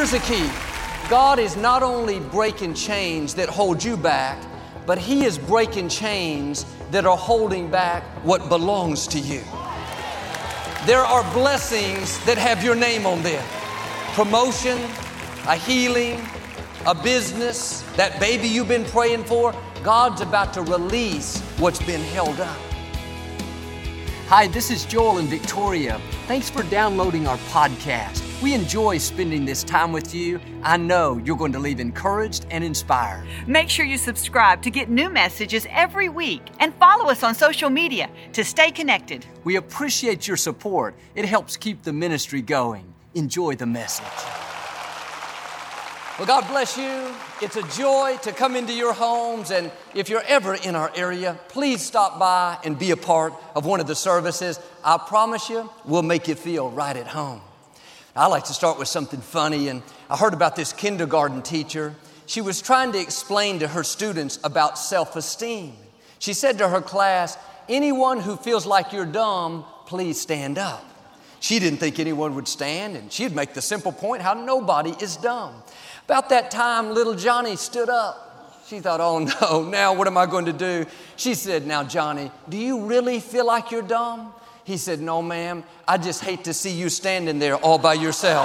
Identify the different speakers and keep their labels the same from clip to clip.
Speaker 1: here's the key. God is not only breaking chains that hold you back, but He is breaking chains that are holding back what belongs to you. There are blessings that have your name on them. Promotion, a healing, a business, that baby you've been praying for. God's about to release what's been held up. Hi, this is Joel and Victoria. Thanks for downloading our podcast. We enjoy spending this time with you. I know you're going to leave encouraged and inspired.
Speaker 2: Make sure you subscribe to get new messages every week and follow us on social media to stay connected.
Speaker 1: We appreciate your support. It helps keep the ministry going. Enjoy the message. Well, God bless you. It's a joy to come into your homes, and if you're ever in our area, please stop by and be a part of one of the services. I promise you, we'll make you feel right at home. I like to start with something funny, and I heard about this kindergarten teacher. She was trying to explain to her students about self-esteem. She said to her class, anyone who feels like you're dumb, please stand up. She didn't think anyone would stand, and she'd make the simple point how nobody is dumb. About that time, little Johnny stood up. She thought, oh no, now what am I going to do? She said, now Johnny, do you really feel like you're dumb? He said, no ma'am, I just hate to see you standing there all by yourself.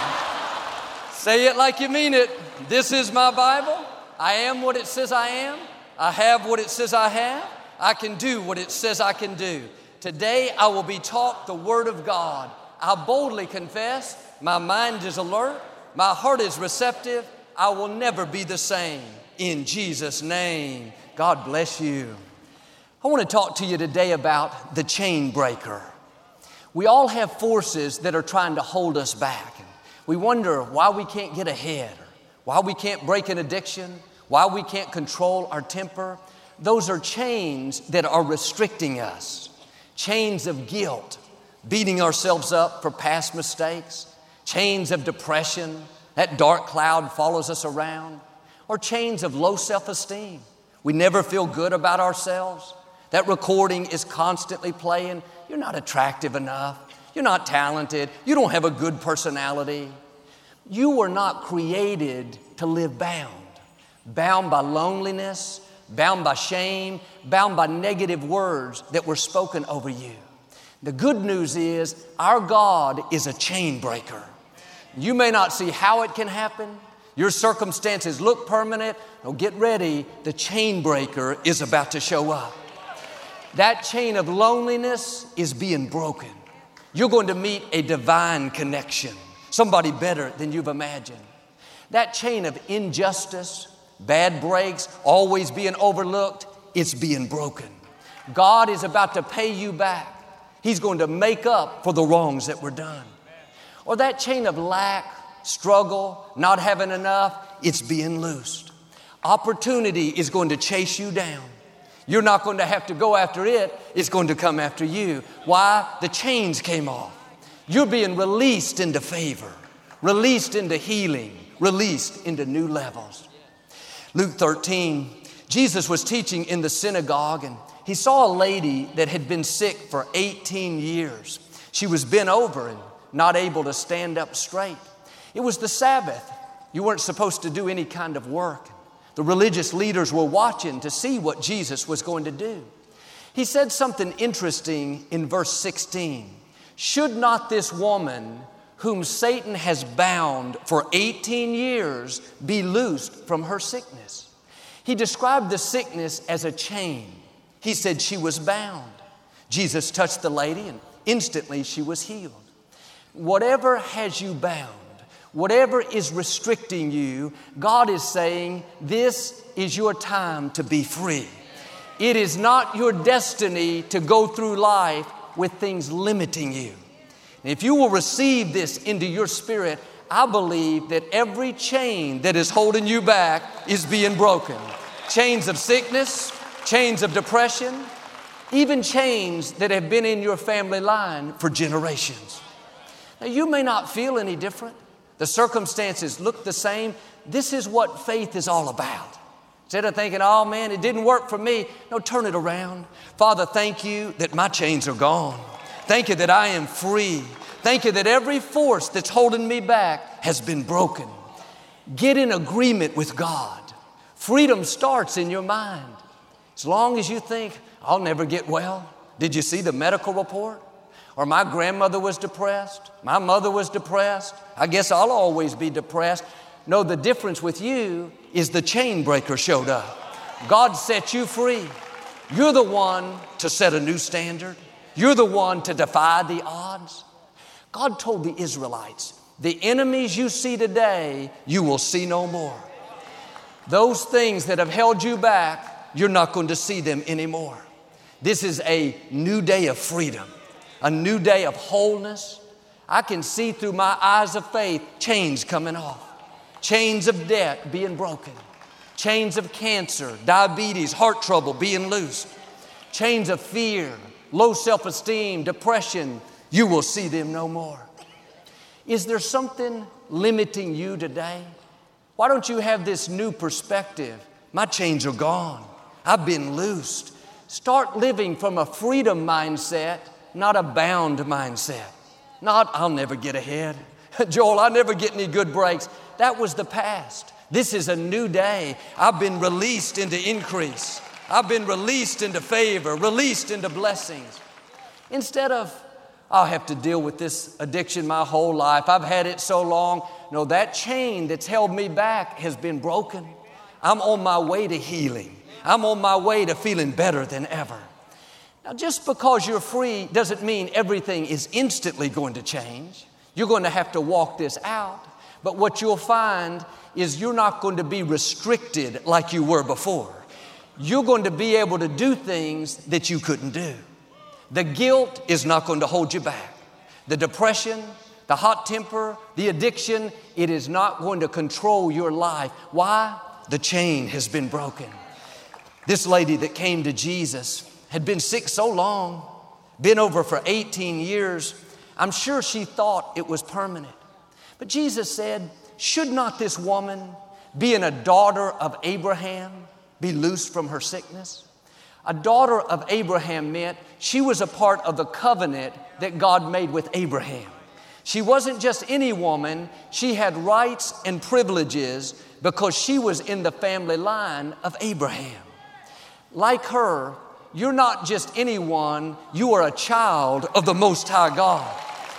Speaker 1: Say it like you mean it. This is my Bible. I am what it says I am. I have what it says I have. I can do what it says I can do. Today I will be taught the Word of God. I boldly confess, my mind is alert. My heart is receptive. I will never be the same. In Jesus' name, God bless you. I want to talk to you today about the chain breaker. We all have forces that are trying to hold us back. We wonder why we can't get ahead, or why we can't break an addiction, why we can't control our temper. Those are chains that are restricting us. Chains of guilt, beating ourselves up for past mistakes. Chains of depression, that dark cloud follows us around. Or chains of low self-esteem. We never feel good about ourselves. That recording is constantly playing. You're not attractive enough. You're not talented. You don't have a good personality. You were not created to live bound. Bound by loneliness, bound by shame, bound by negative words that were spoken over you. The good news is our God is a chain breaker. You may not see how it can happen. Your circumstances look permanent. Well, get ready. The chain breaker is about to show up. That chain of loneliness is being broken. You're going to meet a divine connection, somebody better than you've imagined. That chain of injustice, bad breaks, always being overlooked, it's being broken. God is about to pay you back. He's going to make up for the wrongs that were done. Or that chain of lack, struggle, not having enough, it's being loosed. Opportunity is going to chase you down. You're not going to have to go after it. It's going to come after you. Why? The chains came off. You're being released into favor, released into healing, released into new levels. Luke 13, Jesus was teaching in the synagogue, and he saw a lady that had been sick for 18 years. She was bent over and not able to stand up straight. It was the Sabbath. You weren't supposed to do any kind of work. The religious leaders were watching to see what Jesus was going to do. He said something interesting in verse 16. Should not this woman whom Satan has bound for 18 years be loosed from her sickness? He described the sickness as a chain. He said she was bound. Jesus touched the lady and instantly she was healed. Whatever has you bound, whatever is restricting you, God is saying, this is your time to be free. It is not your destiny to go through life with things limiting you. And if you will receive this into your spirit, I believe that every chain that is holding you back is being broken. Chains of sickness, chains of depression, even chains that have been in your family line for generations. Now, you may not feel any different. The circumstances look the same. This is what faith is all about. Instead of thinking, oh man, it didn't work for me. No, turn it around. Father, thank you that my chains are gone. Thank you that I am free. Thank you that every force that's holding me back has been broken. Get in agreement with God. Freedom starts in your mind. As long as you think, I'll never get well. Did you see the medical report? Or my grandmother was depressed. My mother was depressed. I guess I'll always be depressed. No, the difference with you is the chain breaker showed up. God set you free. You're the one to set a new standard. You're the one to defy the odds. God told the Israelites, the enemies you see today, you will see no more. Those things that have held you back, you're not going to see them anymore. This is a new day of freedom, a new day of wholeness. I can see through my eyes of faith chains coming off, chains of debt being broken, chains of cancer, diabetes, heart trouble being loosed, chains of fear, low self-esteem, depression. You will see them no more. Is there something limiting you today? Why don't you have this new perspective? My chains are gone. I've been loosed. Start living from a freedom mindset, not a bound mindset. Not, I'll never get ahead. Joel, I'll never get any good breaks. That was the past. This is a new day. I've been released into increase. I've been released into favor, released into blessings. Instead of, I'll have to deal with this addiction my whole life. I've had it so long. No, that chain that's held me back has been broken. I'm on my way to healing. I'm on my way to feeling better than ever. Now, just because you're free doesn't mean everything is instantly going to change. You're going to have to walk this out. But what you'll find is you're not going to be restricted like you were before. You're going to be able to do things that you couldn't do. The guilt is not going to hold you back. The depression, the hot temper, the addiction, it is not going to control your life. Why? The chain has been broken. This lady that came to Jesus had been sick so long, been over for 18 years. I'm sure she thought it was permanent. But Jesus said, should not this woman, being a daughter of Abraham, be loosed from her sickness? A daughter of Abraham meant she was a part of the covenant that God made with Abraham. She wasn't just any woman. She had rights and privileges because she was in the family line of Abraham. Like her, you're not just anyone. You are a child of the Most High God.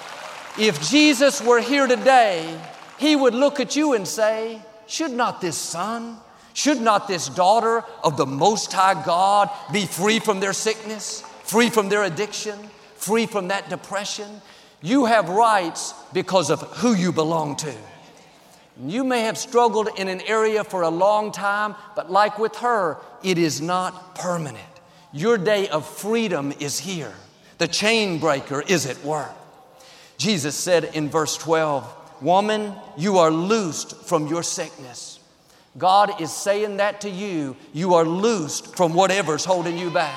Speaker 1: If Jesus were here today, He would look at you and say, should not this son, should not this daughter of the Most High God be free from their sickness, free from their addiction, free from that depression? You have rights because of who you belong to. You may have struggled in an area for a long time, but like with her, it is not permanent. Your day of freedom is here. The chain breaker is at work. Jesus said in verse 12, woman, you are loosed from your sickness. God is saying that to you. You are loosed from whatever's holding you back.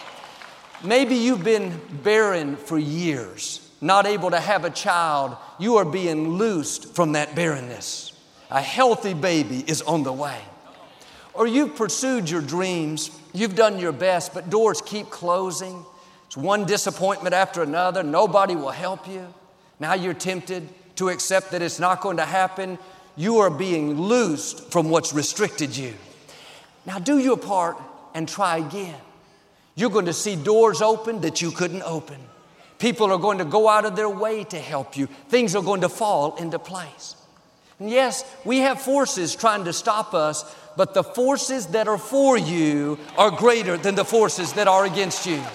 Speaker 1: Maybe you've been barren for years, not able to have a child. You are being loosed from that barrenness. A healthy baby is on the way. Or you've pursued your dreams. You've done your best, but doors keep closing. It's one disappointment after another. Nobody will help you. Now you're tempted to accept that it's not going to happen. You are being loosed from what's restricted you. Now do your part and try again. You're going to see doors open that you couldn't open. People are going to go out of their way to help you. Things are going to fall into place. And yes, we have forces trying to stop us, but the forces that are for you are greater than the forces that are against you.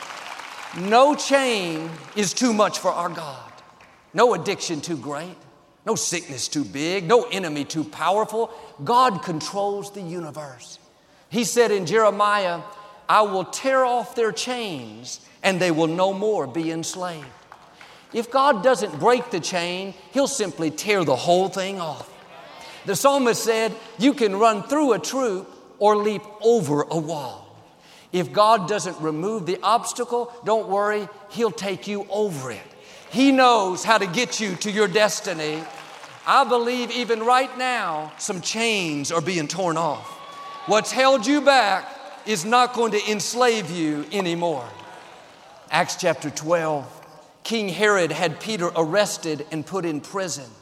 Speaker 1: No chain is too much for our God. No addiction too great. No sickness too big. No enemy too powerful. God controls the universe. He said in Jeremiah, I will tear off their chains and they will no more be enslaved. If God doesn't break the chain, He'll simply tear the whole thing off. The psalmist said, you can run through a troop or leap over a wall. If God doesn't remove the obstacle, don't worry, He'll take you over it. He knows how to get you to your destiny. I believe even right now, some chains are being torn off. What's held you back is not going to enslave you anymore. Acts chapter 12, King Herod had Peter arrested and put in prison.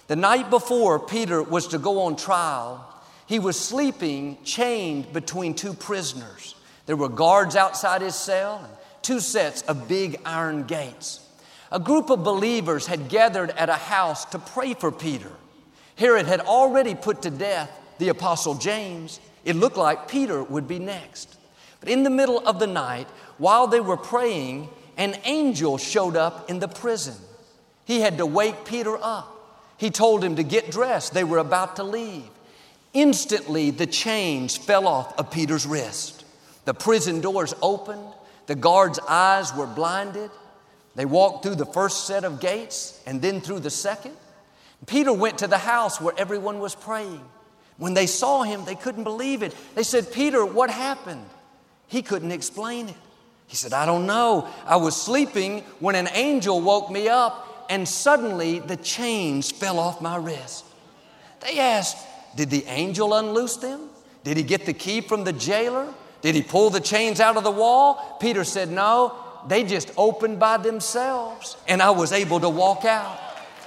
Speaker 1: The night before Peter was to go on trial, he was sleeping chained between two prisoners. There were guards outside his cell and two sets of big iron gates. A group of believers had gathered at a house to pray for Peter. Herod had already put to death the Apostle James. It looked like Peter would be next. But in the middle of the night, while they were praying, an angel showed up in the prison. He had to wake Peter up. He told him to get dressed. They were about to leave. Instantly, the chains fell off of Peter's wrist. The prison doors opened. The guards' eyes were blinded. They walked through the first set of gates and then through the second. Peter went to the house where everyone was praying. When they saw him, they couldn't believe it. They said, "Peter, what happened?" He couldn't explain it. He said, "I don't know. I was sleeping when an angel woke me up, and suddenly the chains fell off my wrist." They asked, "Did the angel unloose them? Did he get the key from the jailer? Did he pull the chains out of the wall?" Peter said, "No, they just opened by themselves, and I was able to walk out."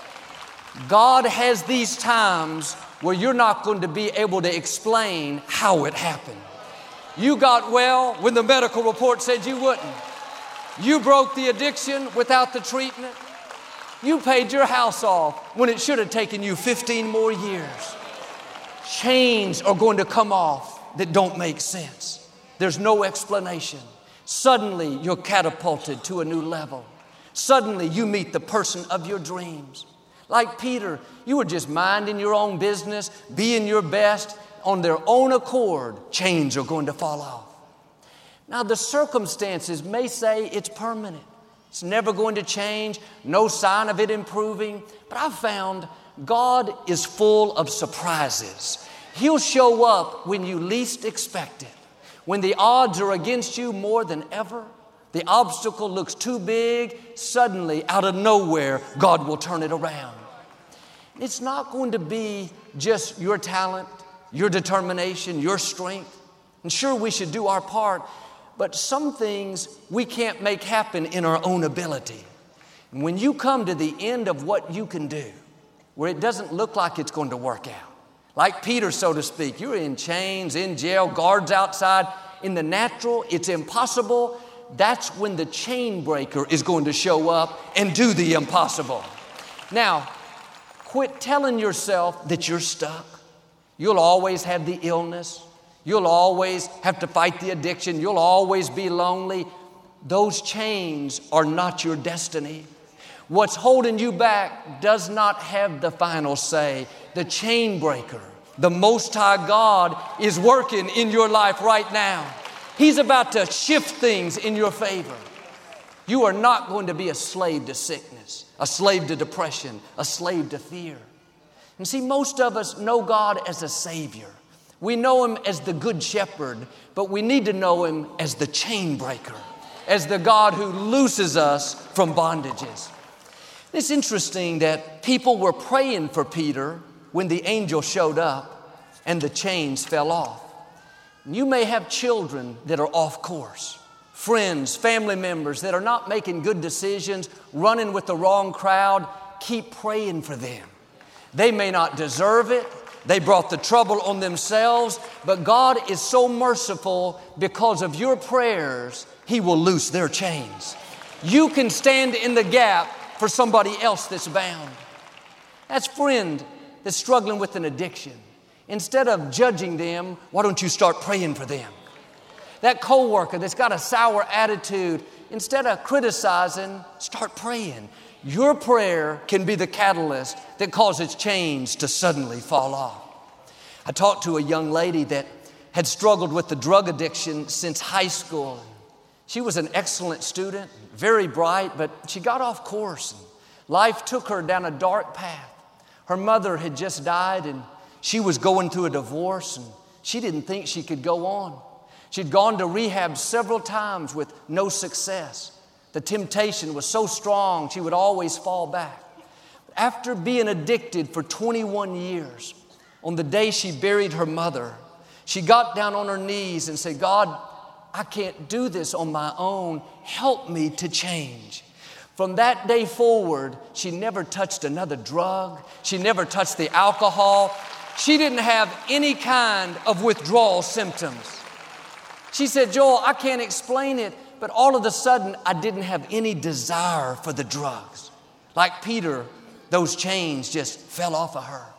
Speaker 1: God has these times where you're not going to be able to explain how it happened. You got well when the medical report said you wouldn't. You broke the addiction without the treatment. You paid your house off when it should have taken you 15 more years. Chains are going to come off that don't make sense. There's no explanation. Suddenly, you're catapulted to a new level. Suddenly, you meet the person of your dreams. Like Peter, you were just minding your own business, being your best. On their own accord, chains are going to fall off. Now, the circumstances may say it's permanent. It's never going to change, no sign of it improving. But I've found God is full of surprises. He'll show up when you least expect it. When the odds are against you more than ever, the obstacle looks too big, suddenly, out of nowhere, God will turn it around. It's not going to be just your talent, your determination, your strength. And sure, we should do our part, but some things we can't make happen in our own ability. And when you come to the end of what you can do, where it doesn't look like it's going to work out, like Peter, so to speak, you're in chains, in jail, guards outside. In the natural, it's impossible. That's when the chain breaker is going to show up and do the impossible. Now, quit telling yourself that you're stuck. You'll always have the illness. You'll always have to fight the addiction. You'll always be lonely. Those chains are not your destiny. What's holding you back does not have the final say. The chain breaker, the Most High God, is working in your life right now. He's about to shift things in your favor. You are not going to be a slave to sickness, a slave to depression, a slave to fear. And see, most of us know God as a Savior. We know Him as the Good Shepherd, but we need to know Him as the chain breaker, as the God who looses us from bondages. It's interesting that people were praying for Peter when the angel showed up and the chains fell off. You may have children that are off course, friends, family members that are not making good decisions, running with the wrong crowd. Keep praying for them. They may not deserve it. They brought the trouble on themselves, but God is so merciful because of your prayers, He will loose their chains. You can stand in the gap for somebody else that's bound. That's a friend that's struggling with an addiction. Instead of judging them, why don't you start praying for them? That coworker that's got a sour attitude, instead of criticizing, start praying. Your prayer can be the catalyst that causes chains to suddenly fall off. I talked to a young lady that had struggled with the drug addiction since high school. She was an excellent student, very bright, but she got off course. Life took her down a dark path. Her mother had just died and she was going through a divorce and she didn't think she could go on. She'd gone to rehab several times with no success. The temptation was so strong, she would always fall back. After being addicted for 21 years, on the day she buried her mother, she got down on her knees and said, "God, I can't do this on my own. Help me to change." From that day forward, she never touched another drug. She never touched the alcohol. She didn't have any kind of withdrawal symptoms. She said, Joel, I can't explain it, but all of a sudden, I didn't have any desire for the drugs. Like Peter, those chains just fell off of her.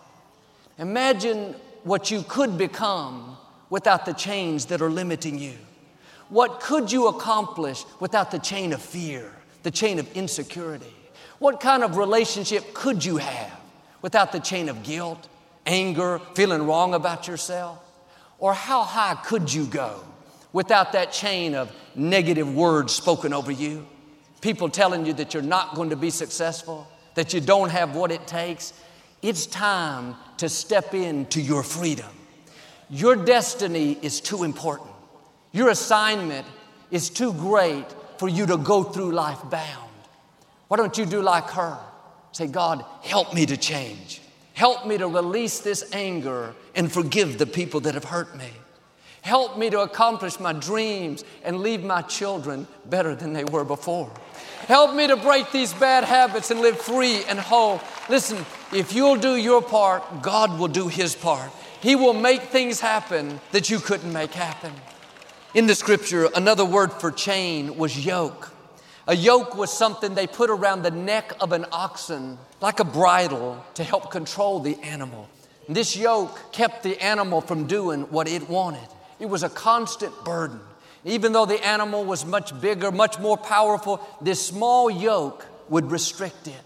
Speaker 1: Imagine what you could become without the chains that are limiting you. What could you accomplish without the chain of fear, the chain of insecurity? What kind of relationship could you have without the chain of guilt, anger, feeling wrong about yourself? Or how high could you go without that chain of negative words spoken over you? People telling you that you're not going to be successful, that you don't have what it takes. It's time to step into your freedom. Your destiny is too important. Your assignment is too great for you to go through life bound. Why don't you do like her? Say, God, help me to change. Help me to release this anger and forgive the people that have hurt me. Help me to accomplish my dreams and leave my children better than they were before. Help me to break these bad habits and live free and whole. Listen, if you'll do your part, God will do His part. He will make things happen that you couldn't make happen. In the scripture, another word for chain was yoke. A yoke was something they put around the neck of an oxen, like a bridle, to help control the animal. And this yoke kept the animal from doing what it wanted. It was a constant burden. Even though the animal was much bigger, much more powerful, this small yoke would restrict it.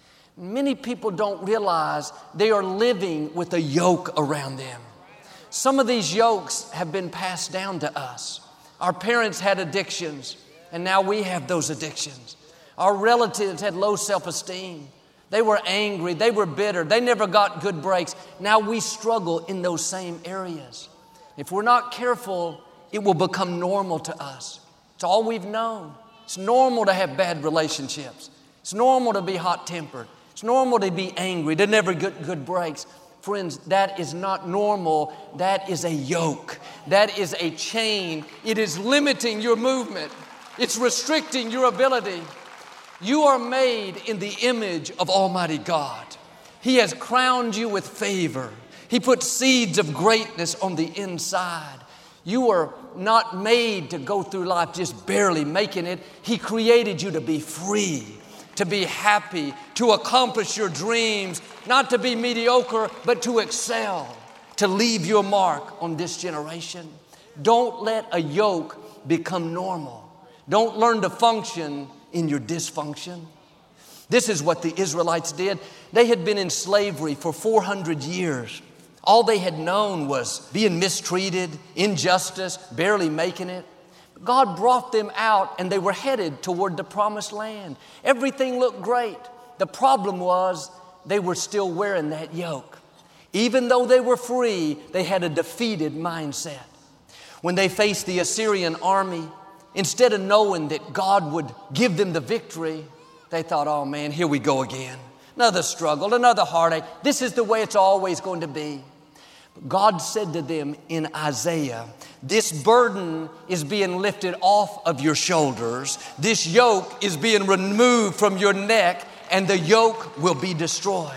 Speaker 1: Many people don't realize they are living with a yoke around them. Some of these yokes have been passed down to us. Our parents had addictions, and now we have those addictions. Our relatives had low self-esteem. They were angry. They were bitter. They never got good breaks. Now we struggle in those same areas. If we're not careful, it will become normal to us. It's all we've known. It's normal to have bad relationships. It's normal to be hot-tempered. It's normal to be angry, to never get good breaks. Friends, that is not normal. That is a yoke. That is a chain. It is limiting your movement. It's restricting your ability. You are made in the image of Almighty God. He has crowned you with favor. He put seeds of greatness on the inside. You are not made to go through life just barely making it. He created you to be free, to be happy, to accomplish your dreams, not to be mediocre, but to excel, to leave your mark on this generation. Don't let a yoke become normal. Don't learn to function in your dysfunction. This is what the Israelites did. They had been in slavery for 400 years. All they had known was being mistreated, injustice, barely making it. God brought them out and they were headed toward the promised land. Everything looked great. The problem was they were still wearing that yoke. Even though they were free, they had a defeated mindset. When they faced the Assyrian army, instead of knowing that God would give them the victory, they thought, oh man, here we go again. Another struggle, another heartache. This is the way it's always going to be. God said to them in Isaiah, this burden is being lifted off of your shoulders. This yoke is being removed from your neck, and the yoke will be destroyed.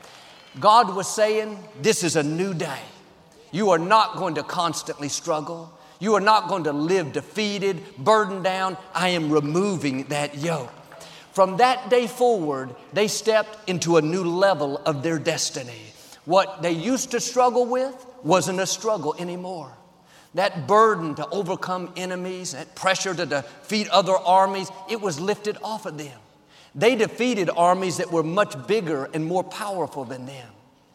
Speaker 1: God was saying, this is a new day. You are not going to constantly struggle. You are not going to live defeated, burdened down. I am removing that yoke. From that day forward, they stepped into a new level of their destiny. What they used to struggle with wasn't a struggle anymore. That burden to overcome enemies, that pressure to defeat other armies, it was lifted off of them. They defeated armies that were much bigger and more powerful than them.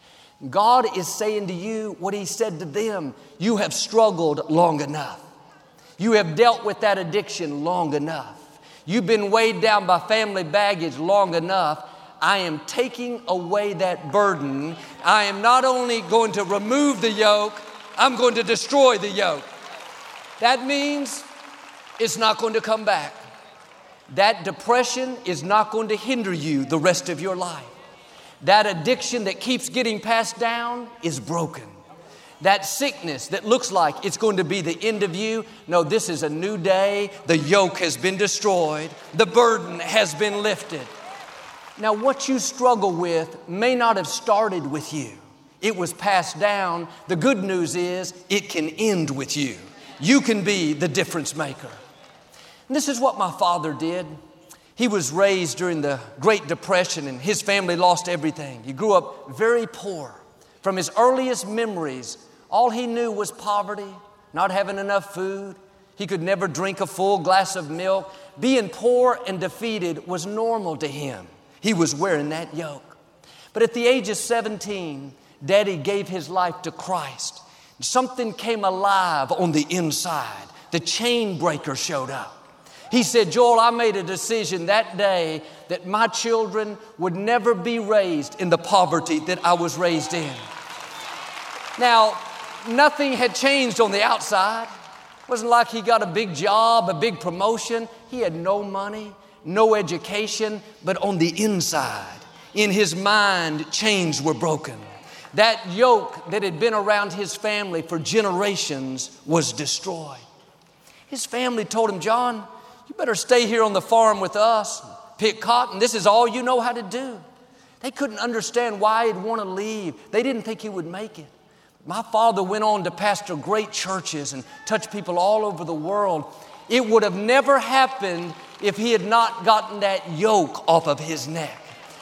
Speaker 1: God is saying to you what He said to them. You have struggled long enough. You have dealt with that addiction long enough. You've been weighed down by family baggage long enough. I am taking away that burden. I am not only going to remove the yoke, I'm going to destroy the yoke. That means it's not going to come back. That depression is not going to hinder you the rest of your life. That addiction that keeps getting passed down is broken. That sickness that looks like it's going to be the end of you, no, this is a new day. The yoke has been destroyed. The burden has been lifted. Now, what you struggle with may not have started with you. It was passed down. The good news is it can end with you. You can be the difference maker. And this is what my father did. He was raised during the Great Depression, and his family lost everything. He grew up very poor. From his earliest memories, all he knew was poverty, not having enough food. He could never drink a full glass of milk. Being poor and defeated was normal to him. He was wearing that yoke. But at the age of 17, Daddy gave his life to Christ. Something came alive on the inside. The chain breaker showed up. He said, Joel, I made a decision that day that my children would never be raised in the poverty that I was raised in. Now, nothing had changed on the outside. It wasn't like he got a big job, a big promotion. He had no money, no education, but on the inside, in his mind, chains were broken. That yoke that had been around his family for generations was destroyed. His family told him, John, you better stay here on the farm with us, pick cotton. This is all you know how to do. They couldn't understand why he'd want to leave. They didn't think he would make it. My father went on to pastor great churches and touch people all over the world. It would have never happened if he had not gotten that yoke off of his neck.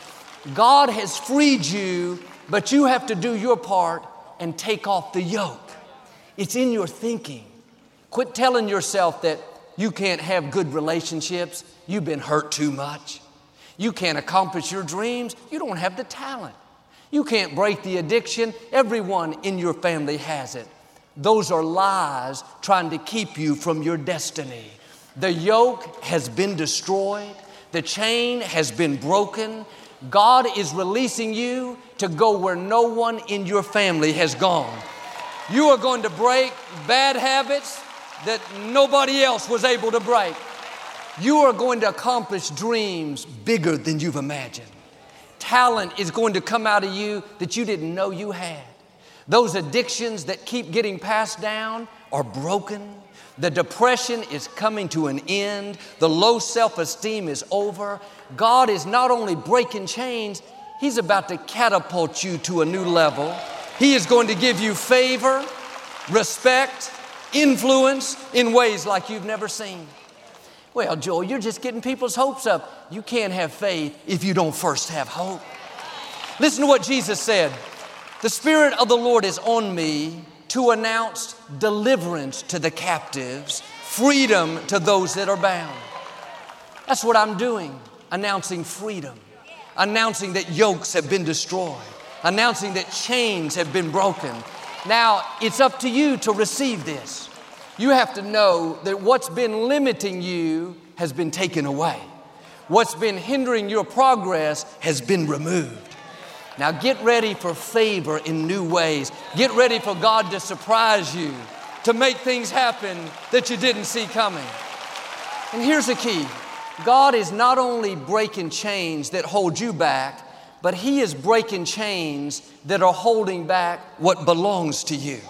Speaker 1: God has freed you, but you have to do your part and take off the yoke. It's in your thinking. Quit telling yourself that you can't have good relationships. You've been hurt too much. You can't accomplish your dreams. You don't have the talent. You can't break the addiction. Everyone in your family has it. Those are lies trying to keep you from your destiny. The yoke has been destroyed. The chain has been broken. God is releasing you to go where no one in your family has gone. You are going to break bad habits that nobody else was able to break. You are going to accomplish dreams bigger than you've imagined. Talent is going to come out of you that you didn't know you had. Those addictions that keep getting passed down are broken. The depression is coming to an end. The low self-esteem is over. God is not only breaking chains, He's about to catapult you to a new level. He is going to give you favor, respect, influence in ways like you've never seen. Well, Joel, you're just getting people's hopes up. You can't have faith if you don't first have hope. Listen to what Jesus said. The Spirit of the Lord is on me to announce deliverance to the captives, freedom to those that are bound. That's what I'm doing, announcing freedom, announcing that yokes have been destroyed, announcing that chains have been broken. Now, it's up to you to receive this. You have to know that what's been limiting you has been taken away. What's been hindering your progress has been removed. Now get ready for favor in new ways. Get ready for God to surprise you, to make things happen that you didn't see coming. And here's the key. God is not only breaking chains that hold you back, but He is breaking chains that are holding back what belongs to you.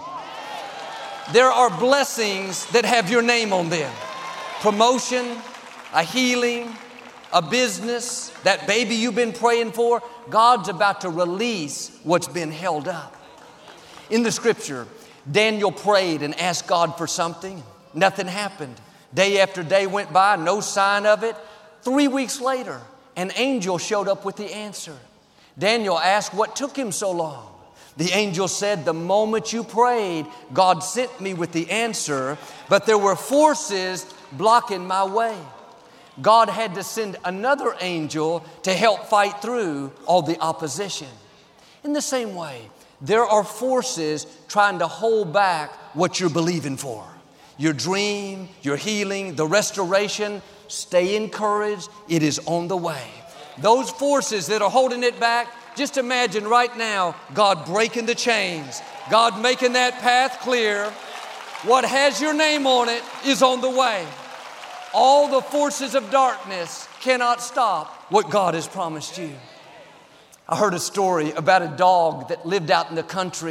Speaker 1: There are blessings that have your name on them. Promotion, a healing, a business, that baby you've been praying for. God's about to release what's been held up. In the scripture, Daniel prayed and asked God for something. Nothing happened. Day after day went by, no sign of it. 3 weeks later, an angel showed up with the answer. Daniel asked what took him so long. The angel said, the moment you prayed, God sent me with the answer, but there were forces blocking my way. God had to send another angel to help fight through all the opposition. In the same way, there are forces trying to hold back what you're believing for. Your dream, your healing, the restoration. Stay encouraged. It is on the way. Those forces that are holding it back, just imagine right now God breaking the chains, God making that path clear. What has your name on it is on the way. All the forces of darkness cannot stop what God has promised you. I heard a story about a dog that lived out in the country.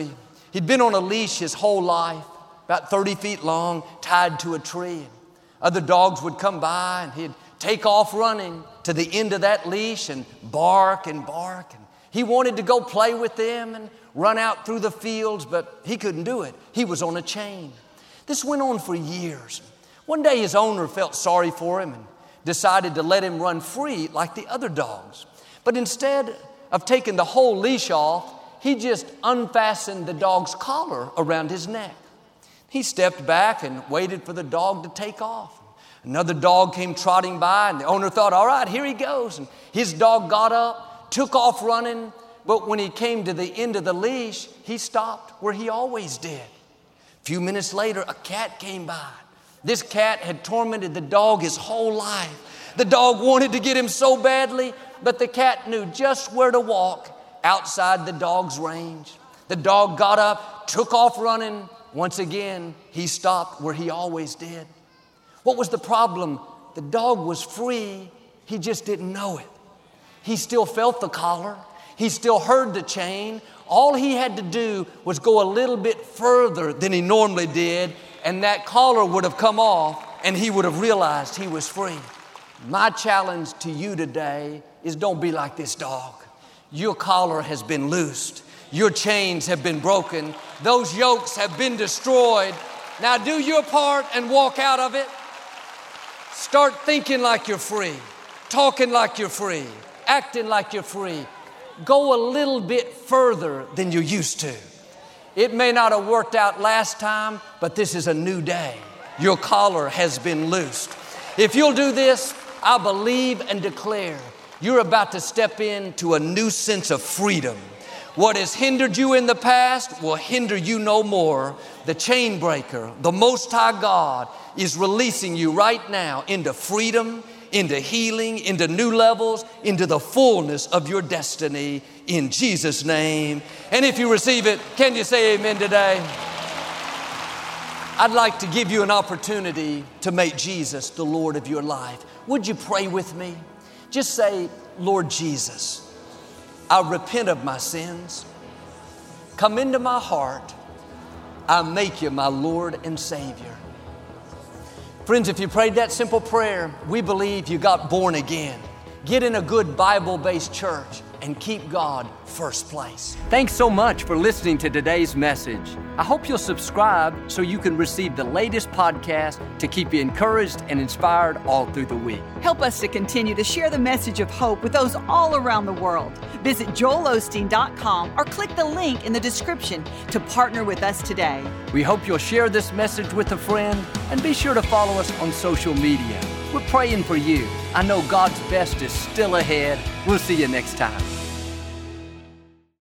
Speaker 1: He'd been on a leash his whole life, about 30 feet long, tied to a tree. Other dogs would come by and he'd take off running to the end of that leash and bark and bark. And he wanted to go play with them and run out through the fields, but he couldn't do it. He was on a chain. This went on for years. One day his owner felt sorry for him and decided to let him run free like the other dogs. But instead of taking the whole leash off, he just unfastened the dog's collar around his neck. He stepped back and waited for the dog to take off. Another dog came trotting by, and the owner thought, all right, here he goes. And his dog got up, took off running, but when he came to the end of the leash, he stopped where he always did. A few minutes later, a cat came by. This cat had tormented the dog his whole life. The dog wanted to get him so badly, but the cat knew just where to walk outside the dog's range. The dog got up, took off running. Once again, he stopped where he always did. What was the problem? The dog was free. He just didn't know it. He still felt the collar. He still heard the chain. All he had to do was go a little bit further than he normally did, and that collar would have come off, and he would have realized he was free. My challenge to you today is don't be like this dog. Your collar has been loosed. Your chains have been broken. Those yokes have been destroyed. Now do your part and walk out of it. Start thinking like you're free, talking like you're free, acting like you're free. Go a little bit further than you used to. It may not have worked out last time, but this is a new day. Your collar has been loosed. If you'll do this, I believe and declare you're about to step into a new sense of freedom. What has hindered you in the past will hinder you no more. The chain breaker, the Most High God, is releasing you right now into freedom, into healing, into new levels, into the fullness of your destiny in Jesus' name. And if you receive it, can you say amen today? I'd like to give you an opportunity to make Jesus the Lord of your life. Would you pray with me? Just say, Lord Jesus, I repent of my sins. Come into my heart. I make you my Lord and Savior. Friends, if you prayed that simple prayer, we believe you got born again. Get in a good Bible-based church and keep God first place. Thanks so much for listening to today's message. I hope you'll subscribe so you can receive the latest podcast to keep you encouraged and inspired all through the week.
Speaker 2: Help us to continue to share the message of hope with those all around the world. Visit joelosteen.com or click the link in the description to partner with us today.
Speaker 1: We hope you'll share this message with a friend and be sure to follow us on social media. We're praying for you. I know God's best is still ahead. We'll see you next time.